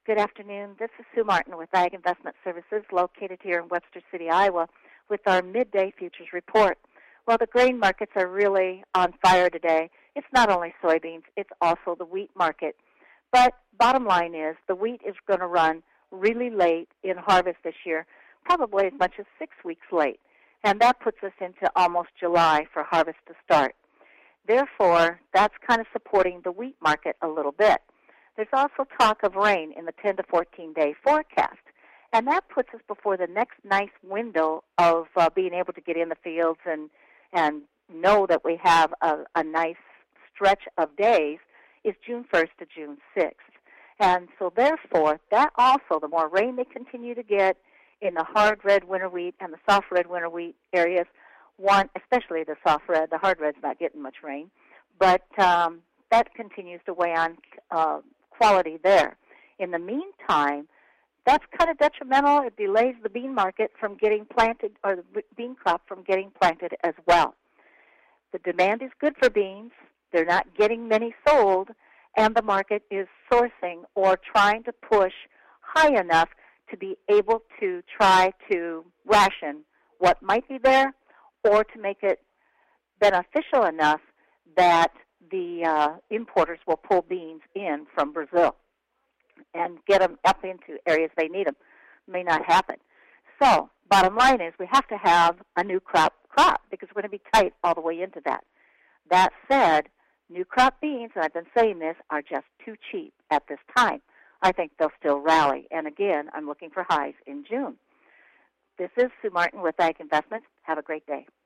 Good afternoon. This is Sue Martin with Ag Investment Services, located here in Webster City, Iowa, with our midday futures report. Well, the grain markets are really on fire today. It's not only soybeans, it's also the wheat market. But bottom line is the wheat is going to run really late in harvest this year, probably as much as 6 weeks late. And that puts us into almost July for harvest to start. Therefore, that's kind of supporting the wheat market a little bit. There's also talk of rain in the 10 to 14-day forecast, and that puts us before the next nice window of being able to get in the fields and know that we have a nice stretch of days is June 1st to June 6th. And so therefore, that also, the more rain they continue to get in the hard red winter wheat and the soft red winter wheat areas, especially the soft red, the hard red's not getting much rain, but that continues to weigh on quality there. In the meantime, that's kind of detrimental. It delays the bean market from getting planted, or the bean crop from getting planted as well. The demand is good for beans. They're not getting many sold, and the market is sourcing or trying to push high enough to be able to try to ration what might be there, or to make it beneficial enough that the importers will pull beans in from Brazil and get them up into areas they need them. May not happen. So bottom line is we have to have a new crop because we're going to be tight all the way into that. That said, new crop beans, and I've been saying this, are just too cheap at this time. I think they'll still rally. And again, I'm looking for highs in June. This is Sue Martin with Ag Investments. Have a great day.